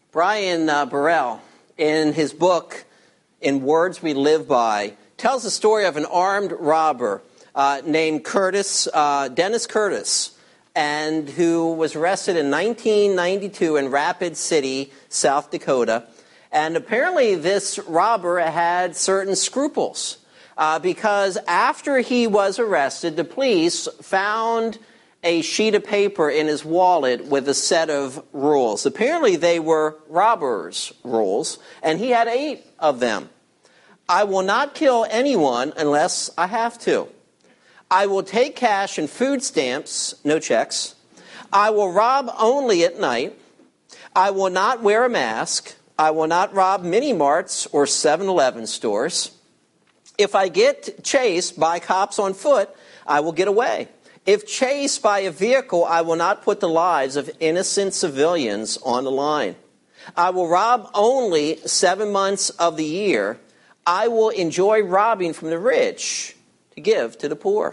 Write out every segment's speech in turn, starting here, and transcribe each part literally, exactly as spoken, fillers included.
Brian uh, Burrell, in his book, In Words We Live By, tells the story of an armed robber uh, named Curtis, uh, Dennis Curtis, and who was arrested in nineteen ninety-two in Rapid City, South Dakota. And apparently this robber had certain scruples uh, because after he was arrested, the police found a sheet of paper in his wallet with a set of rules. Apparently they were robbers' rules, and he had eight of them. I will not kill anyone unless I have to. I will take cash and food stamps, no checks. I will rob only at night. I will not wear a mask. I will not rob mini-marts or seven eleven stores. If I get chased by cops on foot, I will get away. If chased by a vehicle, I will not put the lives of innocent civilians on the line. I will rob only seven months of the year. I will enjoy robbing from the rich to give to the poor.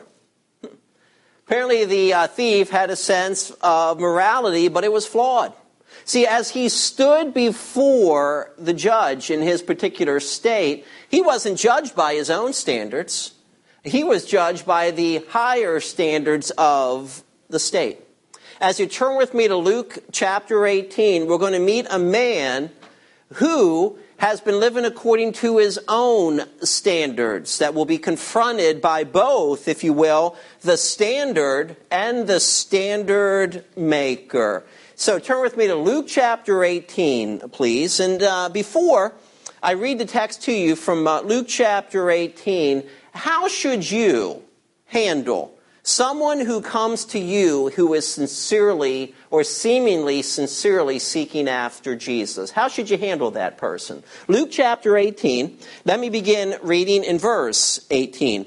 Apparently the uh, thief had a sense of morality, but it was flawed. See, as he stood before the judge in his particular state, he wasn't judged by his own standards. He was judged by the higher standards of the state. As you turn with me to Luke chapter eighteen, we're going to meet a man who has been living according to his own standards that will be confronted by both, if you will, the standard and the standard maker. So turn with me to Luke chapter eighteen, please. And uh, before I read the text to you from uh, Luke chapter eighteen, how should you handle someone who comes to you who is sincerely or seemingly sincerely seeking after Jesus? How should you handle that person? Luke chapter eighteen, let me begin reading in verse eighteen.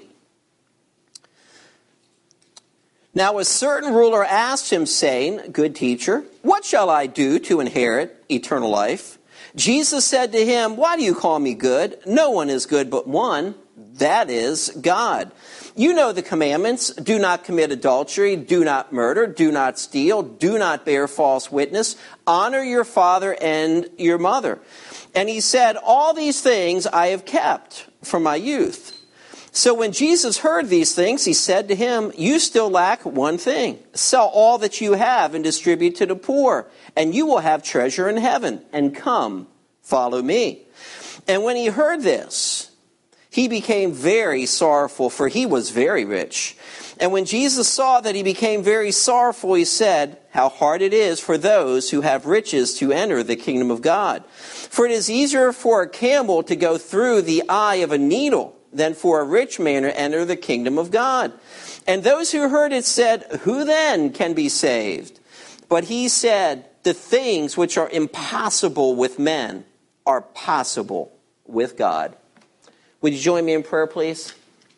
Now a certain ruler asked him, saying, Good teacher, what shall I do to inherit eternal life? Jesus said to him, Why do you call me good? No one is good but one, that is God. You know the commandments. Do not commit adultery. Do not murder. Do not steal. Do not bear false witness. Honor your father and your mother. And he said, All these things I have kept from my youth. So when Jesus heard these things, he said to him, You still lack one thing. Sell all that you have and distribute to the poor, and you will have treasure in heaven. And come, follow me. And when he heard this, he became very sorrowful, for he was very rich. And when Jesus saw that he became very sorrowful, he said, How hard it is for those who have riches to enter the kingdom of God. For it is easier for a camel to go through the eye of a needle than for a rich man to enter the kingdom of God. And those who heard it said, Who then can be saved? But he said, The things which are impossible with men are possible with God. Would you join me in prayer, please?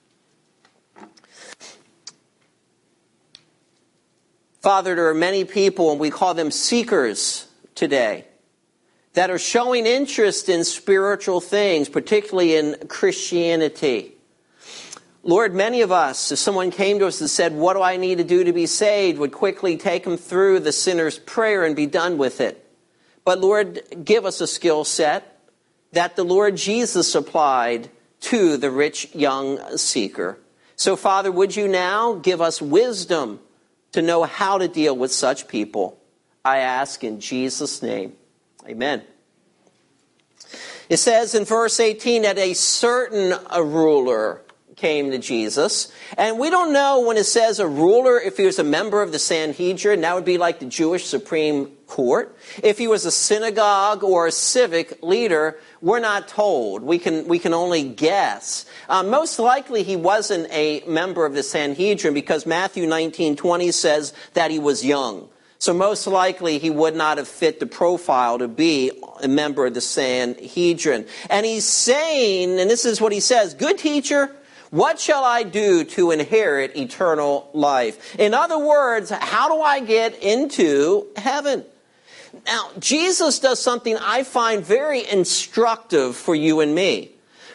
Father, there are many people, and we call them seekers today, that are showing interest in spiritual things, particularly in Christianity. Lord, many of us, if someone came to us and said, What do I need to do to be saved? Would quickly take them through the sinner's prayer and be done with it. But Lord, give us a skill set that the Lord Jesus applied to the rich young seeker. So Father, would you now give us wisdom to know how to deal with such people? I ask in Jesus' name. Amen. It says in verse eighteen that a certain a ruler came to Jesus. And we don't know when it says a ruler if he was a member of the Sanhedrin. That would be like the Jewish Supreme Court. If he was a synagogue or a civic leader, we're not told. We can we can only guess. Uh, most likely he wasn't a member of the Sanhedrin because Matthew nineteen twenty says that he was young. So most likely he would not have fit the profile to be a member of the Sanhedrin. And he's saying, and this is what he says, Good teacher, what shall I do to inherit eternal life? In other words, how do I get into heaven? Now, Jesus does something I find very instructive for you and me.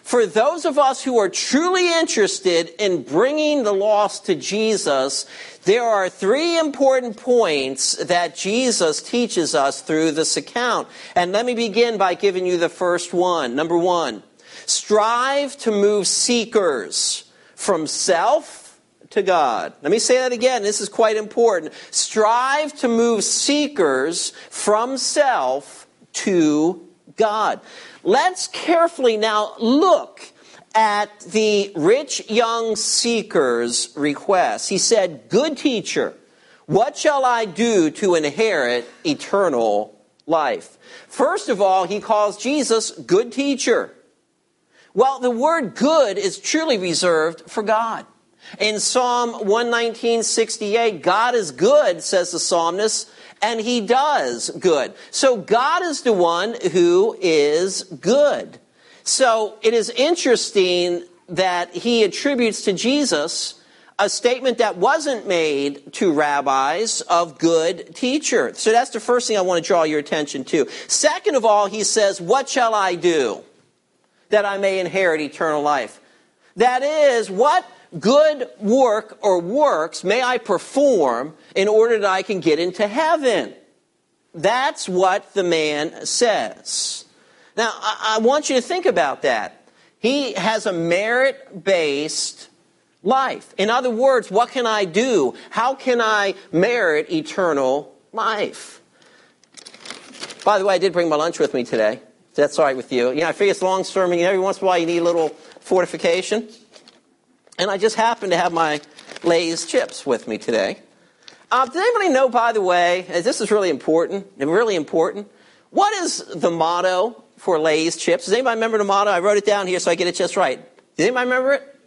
For those of us who are truly interested in bringing the lost to Jesus, there are three important points that Jesus teaches us through this account. And let me begin by giving you the first one. Number one, strive to move seekers from self to God. Let me say that again. This is quite important. Strive to move seekers from self to God. Let's carefully now look at the rich young seeker's request. He said, "Good teacher, what shall I do to inherit eternal life?" First of all, he calls Jesus good teacher. Well, the word good is truly reserved for God. In Psalm one nineteen, sixty-eight, God is good, says the psalmist, and he does good. So God is the one who is good. So it is interesting that he attributes to Jesus a statement that wasn't made to rabbis of good teacher. So that's the first thing I want to draw your attention to. Second of all, he says, "What shall I do that I may inherit eternal life?" That is, what good work or works may I perform in order that I can get into heaven? That's what the man says. Now, I, I want you to think about that. He has a merit-based life. In other words, what can I do? How can I merit eternal life? By the way, I did bring my lunch with me today. If that's all right with you. You know, I figure it's a long sermon. You know, every once in a while you need a little fortification. And I just happen to have my Lay's chips with me today. Uh, does anybody know, by the way, and this is really important, really important, what is the motto for Lay's chips? Does anybody remember the motto? I wrote it down here so I get it just right. Does anybody remember it?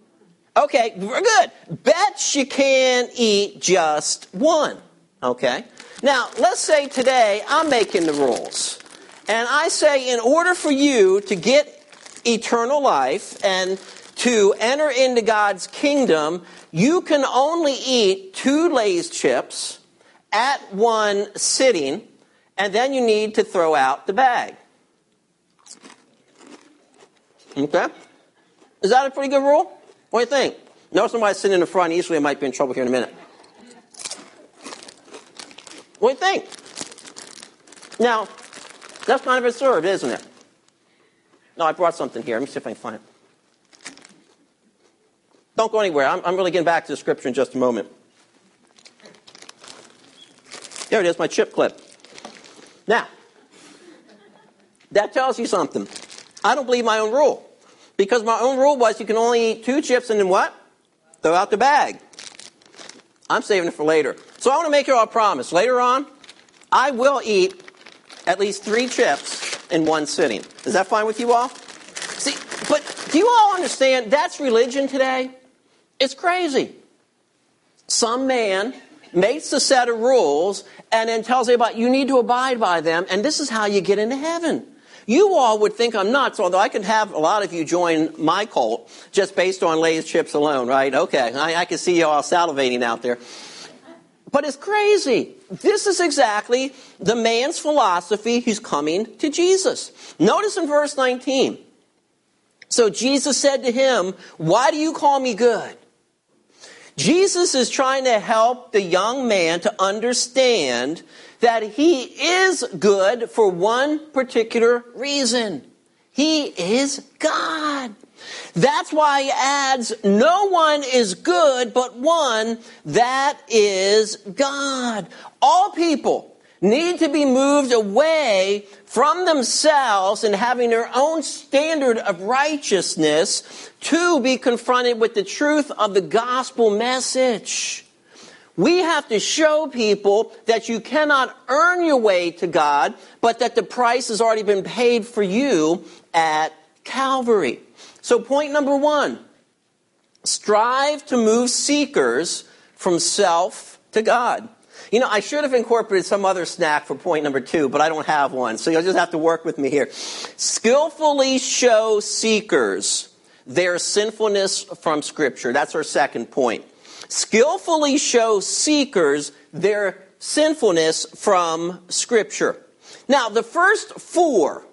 Okay, good. Bet you can eat just one. Okay. Now, let's say today I'm making the rules. And I say in order for you to get eternal life and to enter into God's kingdom, you can only eat two Lay's chips at one sitting, and then you need to throw out the bag. Okay? Is that a pretty good rule? What do you think? Notice somebody sitting in the front. Usually I might be in trouble here in a minute. What do you think? Now, that's kind of absurd, isn't it? No, I brought something here. Let me see if I can find it. Don't go anywhere. I'm, I'm really getting back to the scripture in just a moment. There it is, my chip clip. Now, that tells you something. I don't believe my own rule. Because my own rule was you can only eat two chips and then what? Throw out the bag. I'm saving it for later. So I want to make you all a promise. Later on, I will eat at least three chips in one sitting. Is that fine with you all? See, but do you all understand that's religion today? It's crazy. Some man makes a set of rules and then tells everybody you need to abide by them, and this is how you get into heaven. You all would think I'm nuts, although I could have a lot of you join my cult just based on Lay's chips alone, right? Okay, I, I can see you all salivating out there. But it's crazy. This is exactly the man's philosophy who's coming to Jesus. Notice in verse nineteen. So Jesus said to him, "Why do you call me good?" Jesus is trying to help the young man to understand that he is good for one particular reason. He is God. That's why he adds, no one is good but one, that is God. All people need to be moved away from themselves and having their own standard of righteousness to be confronted with the truth of the gospel message. We have to show people that you cannot earn your way to God, but that the price has already been paid for you at Calvary. So point number one, strive to move seekers from self to God. You know, I should have incorporated some other snack for point number two, but I don't have one, so you'll just have to work with me here. Skillfully show seekers their sinfulness from Scripture. That's our second point. Skillfully show seekers their sinfulness from Scripture. Now, the first four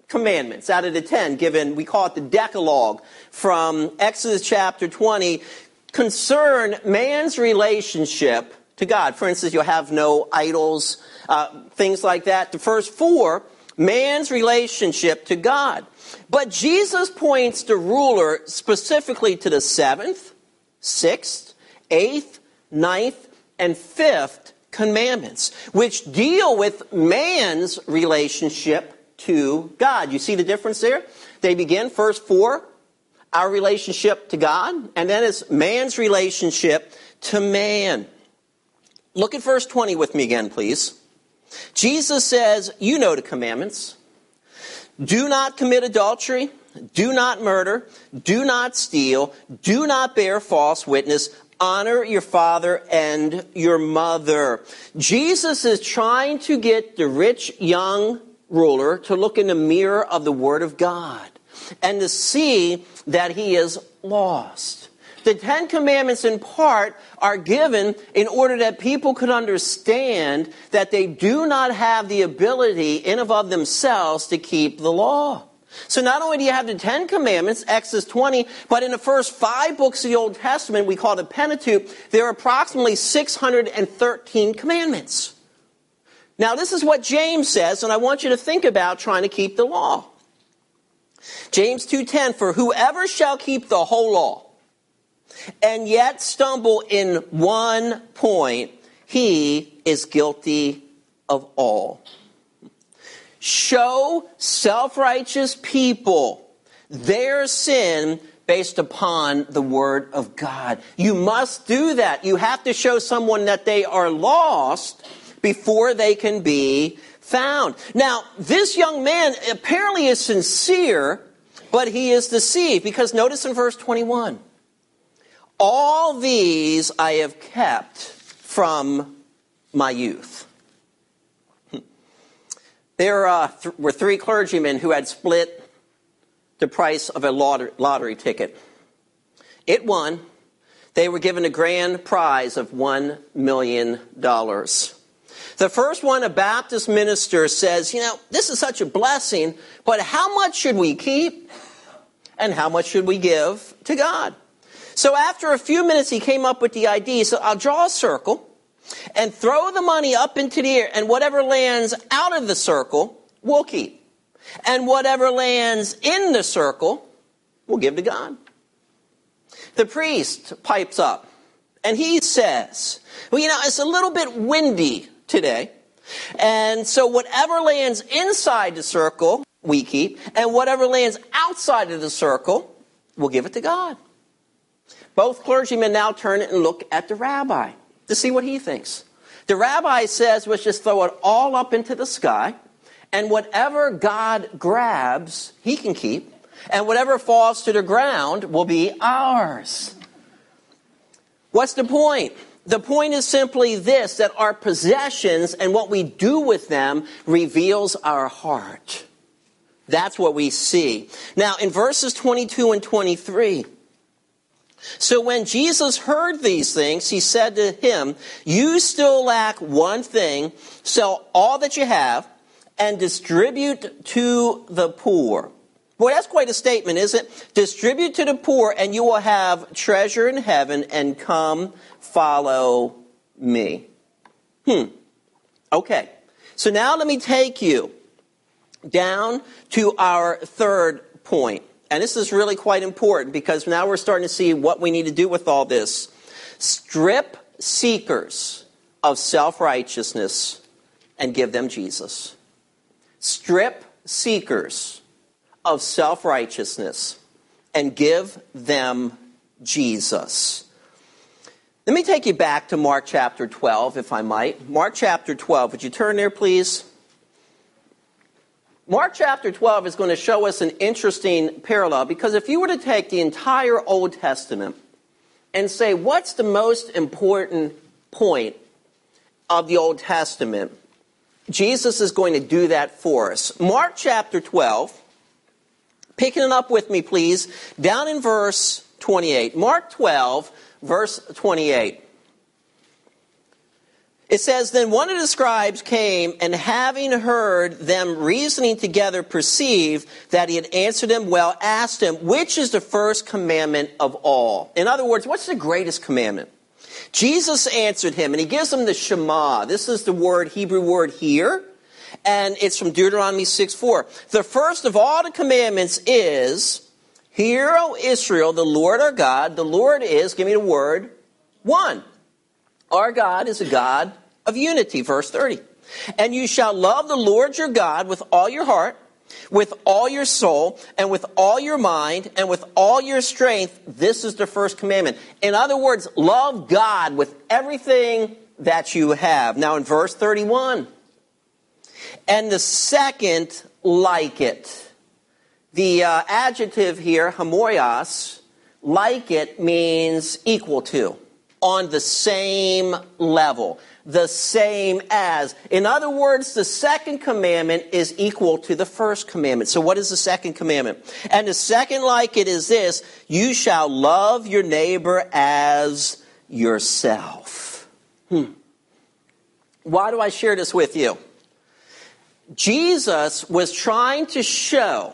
commandments out of the ten given, we call it the Decalogue, from Exodus chapter twenty, concern man's relationship to God. For instance, you'll have no idols, uh, things like that. The first four, man's relationship to God. But Jesus points the ruler specifically to the seventh, sixth, eighth, ninth, and fifth commandments, which deal with man's relationship to God. You see the difference there? They begin, first four, our relationship to God, and then it's man's relationship to man. Look at verse twenty with me again, please. Jesus says, you know the commandments. Do not commit adultery. Do not murder. Do not steal. Do not bear false witness. Honor your father and your mother. Jesus is trying to get the rich young ruler to look in the mirror of the Word of God and to see that he is lost. The Ten Commandments in part are given in order that people could understand that they do not have the ability in and of themselves to keep the law. So not only do you have the Ten Commandments, Exodus twenty, but in the first five books of the Old Testament, we call the Pentateuch, there are approximately six hundred thirteen commandments. Now this is what James says, and I want you to think about trying to keep the law. James two ten, for whoever shall keep the whole law, and yet stumble in one point, he is guilty of all. Show self-righteous people their sin based upon the Word of God. You must do that. You have to show someone that they are lost before they can be found. Now, this young man apparently is sincere, but he is deceived, because notice in verse twenty-one, all these I have kept from my youth. There uh, th- were three clergymen who had split the price of a lottery, lottery ticket. It won. They were given a grand prize of one million dollars. The first one, a Baptist minister, says, you know, this is such a blessing, but how much should we keep and how much should we give to God? So after a few minutes, he came up with the idea. He said, I'll draw a circle and throw the money up into the air, and whatever lands out of the circle, we'll keep. And whatever lands in the circle, we'll give to God. The priest pipes up, and he says, well, you know, it's a little bit windy today, and so whatever lands inside the circle, we keep, and whatever lands outside of the circle, we'll give it to God. Both clergymen now turn and look at the rabbi to see what he thinks. The rabbi says, let's just throw it all up into the sky, and whatever God grabs, he can keep, and whatever falls to the ground will be ours. What's the point? The point is simply this, that our possessions and what we do with them reveals our heart. That's what we see. Now, in verses twenty-two and twenty-three, so when Jesus heard these things, he said to him, you still lack one thing. Sell all that you have and distribute to the poor. Boy, that's quite a statement, isn't it? Distribute to the poor and you will have treasure in heaven, and come follow me. Hmm. Okay. So now let me take you down to our third point. And this is really quite important, because now we're starting to see what we need to do with all this. Strip seekers of self-righteousness and give them Jesus. Strip seekers of self-righteousness and give them Jesus. Let me take you back to Mark chapter twelve, if I might. Mark chapter twelve. Would you turn there, please? Mark chapter twelve is going to show us an interesting parallel, because if you were to take the entire Old Testament and say, what's the most important point of the Old Testament, Jesus is going to do that for us. Mark chapter twelve, picking it up with me, please, down in verse twenty-eight. Mark twelve, verse twenty-eight. It says, then one of the scribes came, and having heard them reasoning together, perceived that he had answered them well, asked him, which is the first commandment of all? In other words, what's the greatest commandment? Jesus answered him, and he gives him the Shema. This is the word, Hebrew word here, and it's from Deuteronomy six four. The first of all the commandments is, hear, O Israel, the Lord our God. The Lord is, give me the word, one. Our God is a God of unity, verse thirty. And you shall love the Lord your God with all your heart, with all your soul, and with all your mind, and with all your strength. This is the first commandment. In other words, love God with everything that you have. Now in verse thirty-one, and the second like it. The uh, adjective here, homoios, like it means equal to, on the same level, the same as. In other words, the second commandment is equal to the first commandment. So what is the second commandment? And the second like it is this, you shall love your neighbor as yourself. Hmm. Why do I share this with you? Jesus was trying to show,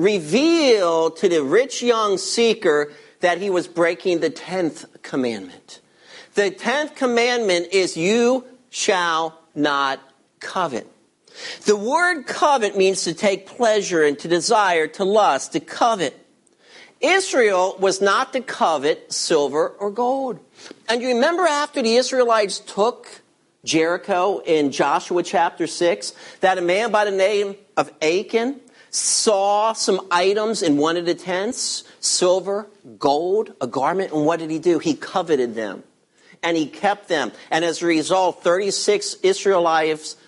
reveal to the rich young seeker that he was breaking the tenth commandment. The tenth commandment is you shall not covet. The word covet means to take pleasure and to desire, to lust, to covet. Israel was not to covet silver or gold. And you remember after the Israelites took Jericho in Joshua chapter six, that a man by the name of Achan saw some items in one of the tents, silver, gold, a garment, and what did he do? He coveted them. And he kept them. And as a result, thirty-six Israelites'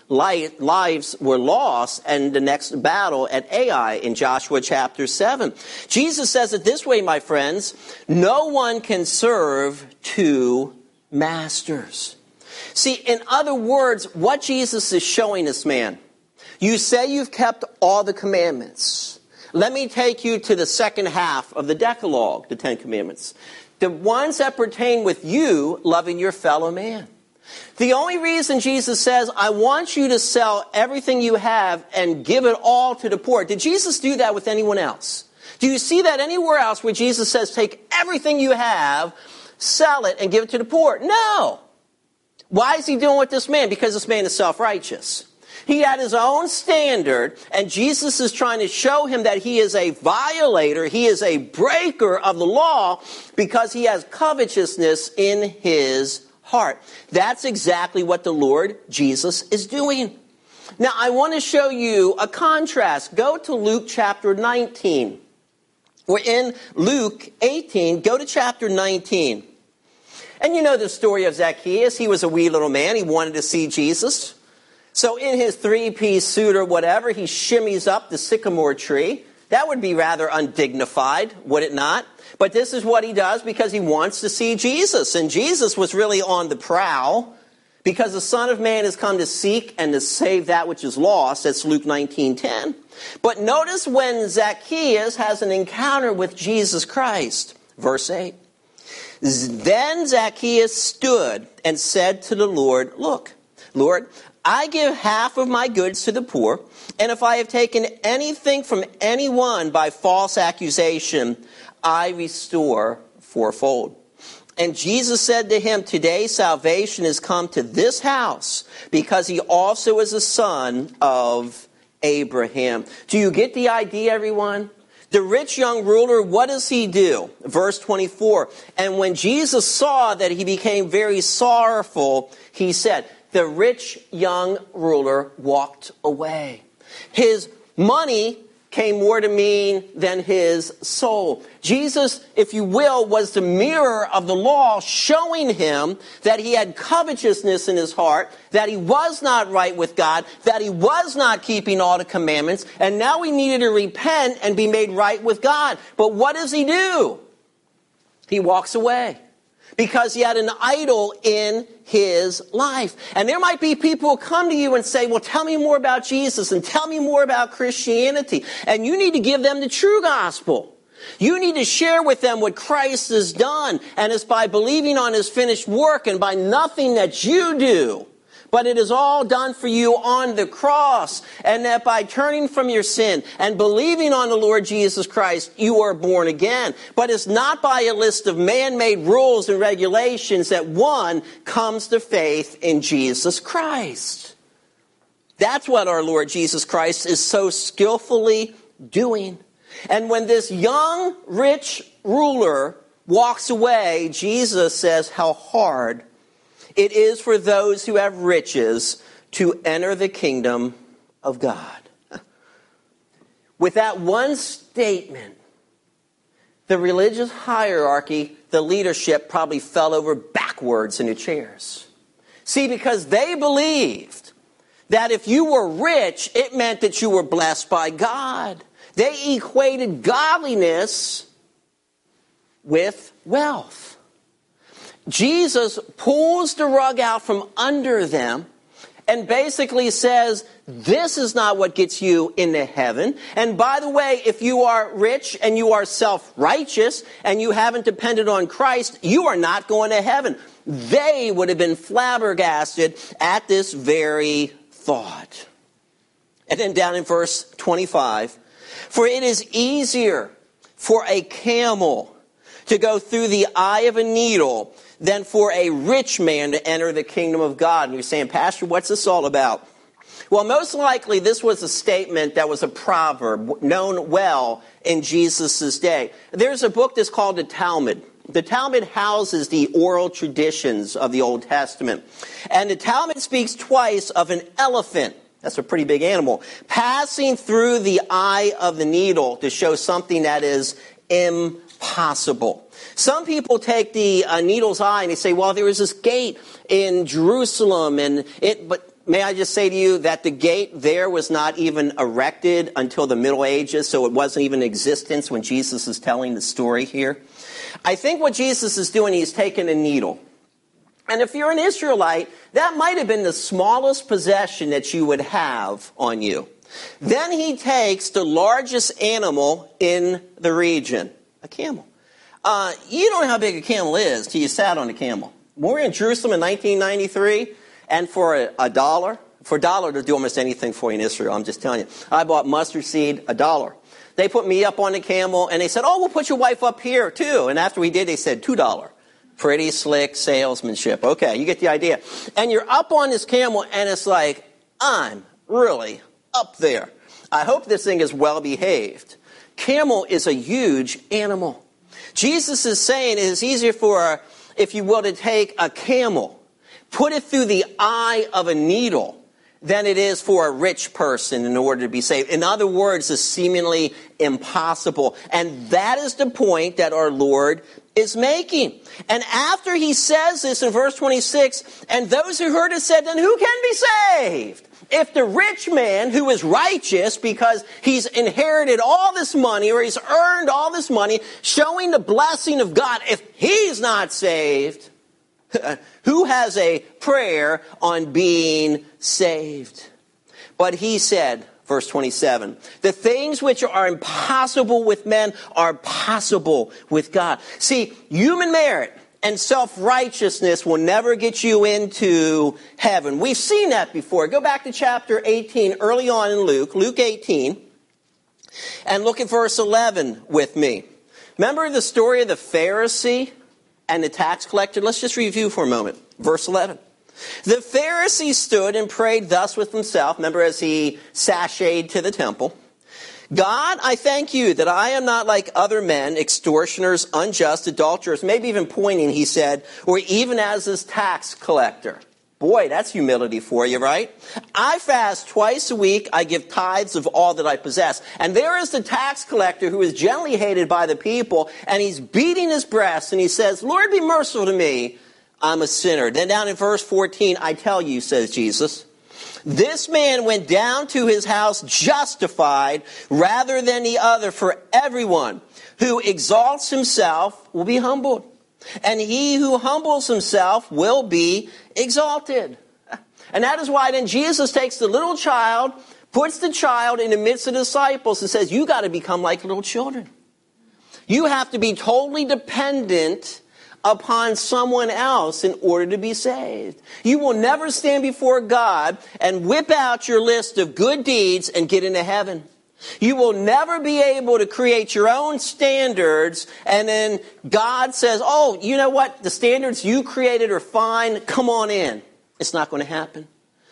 lives were lost in the next battle at Ai in Joshua chapter seven. Jesus says it this way, my friends, no one can serve two masters. See, in other words, what Jesus is showing this man, you say you've kept all the commandments. Let me take you to the second half of the Decalogue, the Ten Commandments. The ones that pertain with you loving your fellow man. The only reason Jesus says, I want you to sell everything you have and give it all to the poor. Did Jesus do that with anyone else? Do you see that anywhere else where Jesus says, take everything you have, sell it, and give it to the poor? No. Why is he doing with this man? Because this man is self-righteous. He had his own standard, and Jesus is trying to show him that he is a violator, he is a breaker of the law because he has covetousness in his heart. That's exactly what the Lord Jesus is doing. Now, I want to show you a contrast. Go to Luke chapter nineteen. We're in Luke eighteen. Go to chapter nineteen. And you know the story of Zacchaeus. He was a wee little man. He wanted to see Jesus. So in his three-piece suit or whatever, he shimmies up the sycamore tree. That would be rather undignified, would it not? But this is what he does because he wants to see Jesus. And Jesus was really on the prowl because the Son of Man has come to seek and to save that which is lost. That's Luke nineteen ten. But notice when Zacchaeus has an encounter with Jesus Christ. Verse eight. Then Zacchaeus stood and said to the Lord, look, Lord, I give half of my goods to the poor, and if I have taken anything from anyone by false accusation, I restore fourfold. And Jesus said to him, today salvation has come to this house, because he also is a son of Abraham. Do you get the idea, everyone? The rich young ruler, what does he do? Verse twenty-four, and when Jesus saw that he became very sorrowful, he said, the rich young ruler walked away. His money came more to mean than his soul. Jesus, if you will, was the mirror of the law, showing him that he had covetousness in his heart, that he was not right with God, that he was not keeping all the commandments, and now he needed to repent and be made right with God. But what does he do? He walks away. Because he had an idol in his life. And there might be people who come to you and say, well, tell me more about Jesus and tell me more about Christianity. And you need to give them the true gospel. You need to share with them what Christ has done. And it's by believing on his finished work and by nothing that you do, But it is all done for you on the cross, and that by turning from your sin and believing on the Lord Jesus Christ, you are born again. But it's not by a list of man-made rules and regulations that one comes to faith in Jesus Christ. That's what our Lord Jesus Christ is so skillfully doing. And when this young, rich ruler walks away, Jesus says how hard it is for those who have riches to enter the kingdom of God. With that one statement, the religious hierarchy, the leadership probably fell over backwards in the chairs. See, because they believed that if you were rich, it meant that you were blessed by God. They equated godliness with wealth. Jesus pulls the rug out from under them and basically says, this is not what gets you into heaven. And by the way, if you are rich and you are self-righteous and you haven't depended on Christ, you are not going to heaven. They would have been flabbergasted at this very thought. And then down in verse twenty-five, for it is easier for a camel to go through the eye of a needle than for a rich man to enter the kingdom of God. And you're saying, Pastor, what's this all about? Well, most likely this was a statement that was a proverb known well in Jesus' day. There's a book that's called the Talmud. The Talmud houses the oral traditions of the Old Testament. And the Talmud speaks twice of an elephant. That's a pretty big animal. Passing through the eye of the needle to show something that is impossible. Some people take the uh, needle's eye and they say, well, there was this gate in Jerusalem, and it, but may I just say to you that the gate there was not even erected until the Middle Ages, so it wasn't even in existence when Jesus is telling the story here. I think what Jesus is doing, he's taking a needle. And if you're an Israelite, that might have been the smallest possession that you would have on you. Then he takes the largest animal in the region, a camel. Uh, you don't know how big a camel is till you sat on a camel. We were in Jerusalem in nineteen ninety-three, and for a, a dollar, for a dollar to do almost anything for you in Israel, I'm just telling you. I bought mustard seed, a dollar. They put me up on the camel, and they said, oh, we'll put your wife up here, too. And after we did, they said, two dollars. Pretty slick salesmanship. Okay, you get the idea. And you're up on this camel, and it's like, I'm really up there. I hope this thing is well behaved. Camel is a huge animal. Jesus is saying it is easier for, if you will, to take a camel, put it through the eye of a needle, than it is for a rich person in order to be saved. In other words, it's seemingly impossible. And that is the point that our Lord is making. And after he says this in verse twenty-six, and those who heard it said, then who can be saved? If the rich man who is righteous because he's inherited all this money or he's earned all this money, showing the blessing of God, if he's not saved, who has a prayer on being saved? But he said, verse twenty-seven, the things which are impossible with men are possible with God. See, human merit and self-righteousness will never get you into heaven. We've seen that before. Go back to chapter eighteen, early on in Luke, Luke eighteen, and look at verse eleven with me. Remember the story of the Pharisee and the tax collector? Let's just review for a moment. Verse eleven. The Pharisee stood and prayed thus with himself. Remember as he sashayed to the temple. God, I thank you that I am not like other men, extortioners, unjust, adulterers, maybe even pointing, he said, or even as this tax collector. Boy, that's humility for you, right? I fast twice a week. I give tithes of all that I possess. And there is the tax collector who is generally hated by the people, and he's beating his breast, and he says, Lord, be merciful to me. I'm a sinner. Then down in verse fourteen, I tell you, says Jesus, this man went down to his house justified rather than the other, for everyone who exalts himself will be humbled, and he who humbles himself will be exalted. And that is why then Jesus takes the little child, puts the child in the midst of the disciples and says, you got to become like little children. You have to be totally dependent upon someone else in order to be saved. You will never stand before God and whip out your list of good deeds and get into heaven. You will never be able to create your own standards and then God says, oh, you know what? The standards you created are fine. Come on in. It's not going to happen.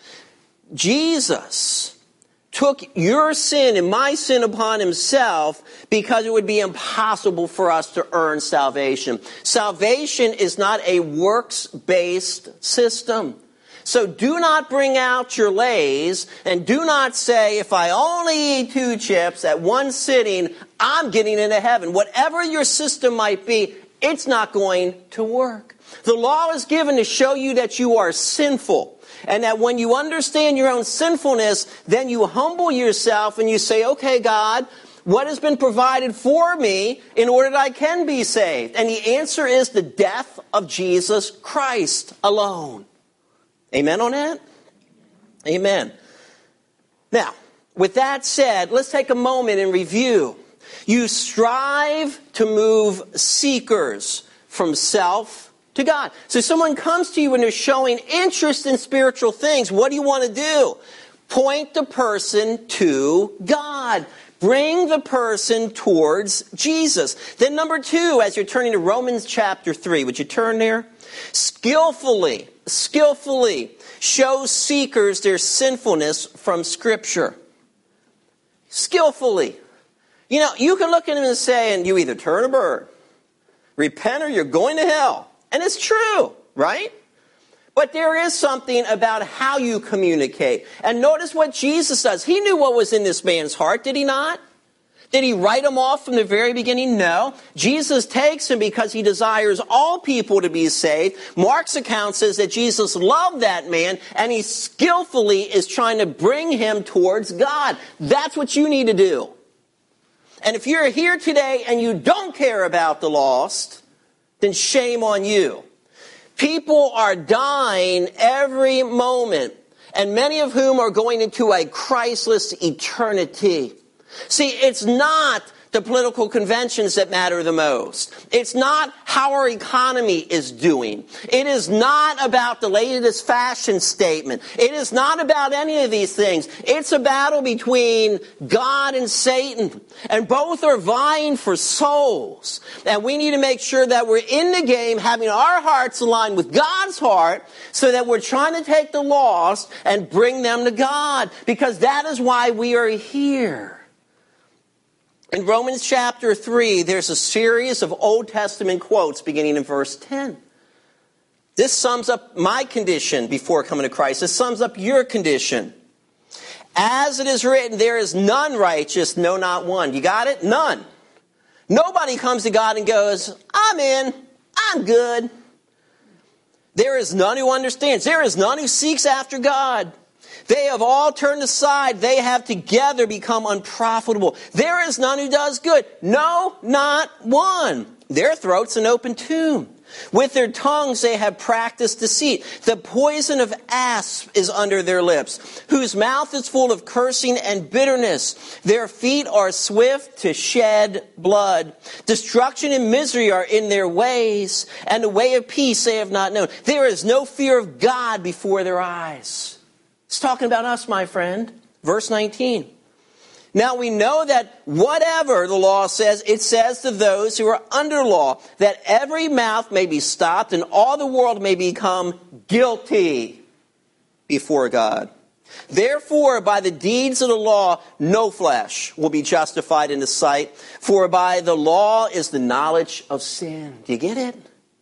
Jesus took your sin and my sin upon himself because it would be impossible for us to earn salvation. Salvation is not a works-based system. So do not bring out your lays and do not say, if I only eat two chips at one sitting, I'm getting into heaven. Whatever your system might be, it's not going to work. The law is given to show you that you are sinful. And that when you understand your own sinfulness, then you humble yourself and you say, okay, God, what has been provided for me in order that I can be saved? And the answer is the death of Jesus Christ alone. Amen on that? Amen. Now, with that said, let's take a moment and review. You strive to move seekers from self to God. So someone comes to you and they're showing interest in spiritual things. What do you want to do? Point the person to God. Bring the person towards Jesus. Then number two, as you're turning to Romans chapter three, would you turn there? Skillfully, skillfully show seekers their sinfulness from Scripture. Skillfully. You know, you can look at them and say, and you either turn or burn. Repent or you're going to hell. And it's true, right? But there is something about how you communicate. And notice what Jesus does. He knew what was in this man's heart, did he not? Did he write him off from the very beginning? No. Jesus takes him because he desires all people to be saved. Mark's account says that Jesus loved that man and he skillfully is trying to bring him towards God. That's what you need to do. And if you're here today and you don't care about the lost, then shame on you. People are dying every moment, and many of whom are going into a Christless eternity. See, it's not the political conventions that matter the most. It's not how our economy is doing. It is not about the latest fashion statement. It is not about any of these things. It's a battle between God and Satan. And both are vying for souls. And we need to make sure that we're in the game, having our hearts aligned with God's heart, so that we're trying to take the lost and bring them to God. Because that is why we are here. In Romans chapter three, there's a series of Old Testament quotes beginning in verse ten. This sums up my condition before coming to Christ. This sums up your condition. As it is written, there is none righteous, no, not one. You got it? None. Nobody comes to God and goes, I'm in, I'm good. There is none who understands. There is none who seeks after God. They have all turned aside. They have together become unprofitable. There is none who does good. No, not one. Their throat's an open tomb. With their tongues they have practiced deceit. The poison of asp is under their lips, whose mouth is full of cursing and bitterness. Their feet are swift to shed blood. Destruction and misery are in their ways, and the way of peace they have not known. There is no fear of God before their eyes. It's talking about us, my friend. Verse nineteen. Now we know that whatever the law says, it says to those who are under law, that every mouth may be stopped and all the world may become guilty before God. Therefore, by the deeds of the law, no flesh will be justified in the sight, for by the law is the knowledge of sin. Do you get it?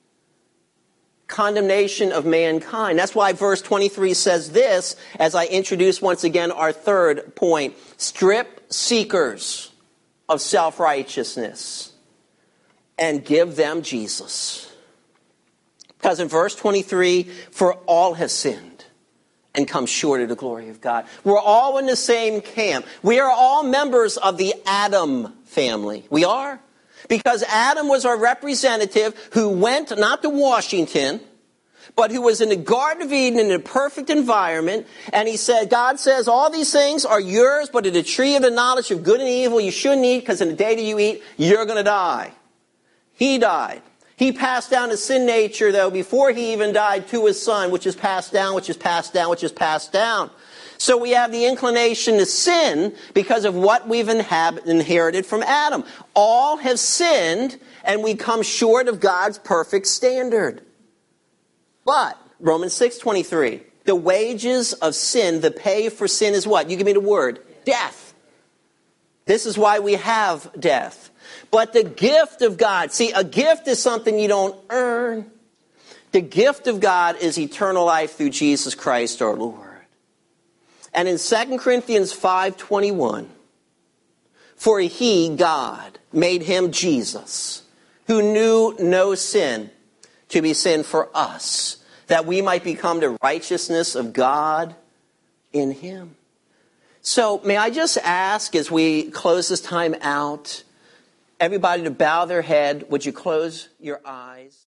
Condemnation of mankind. That's why verse twenty-three says this, as I introduce once again our third point. Strip seekers of self-righteousness and give them Jesus. Because in verse twenty-three, for all have sinned and come short of the glory of God. We're all in the same camp. We are all members of the Adam family. We are. Because Adam was our representative who went not to Washington, but who was in the Garden of Eden in a perfect environment. And he said, God says, all these things are yours, but of the tree of the knowledge of good and evil you shouldn't eat, because in the day that you eat, you're going to die. He died. He passed down his sin nature, though, before he even died to his son, which is passed down, which is passed down, which is passed down. So we have the inclination to sin because of what we've inhab- inherited from Adam. All have sinned, and we come short of God's perfect standard. But, Romans six twenty-three, the wages of sin, the pay for sin is what? You give me the word. Death. This is why we have death. But the gift of God, see, a gift is something you don't earn. The gift of God is eternal life through Jesus Christ our Lord. And in Second Corinthians five twenty-one, for he, God, made him Jesus, who knew no sin, to be sin for us, that we might become the righteousness of God in him. So may I just ask, as we close this time out, everybody to bow their head. Would you close your eyes?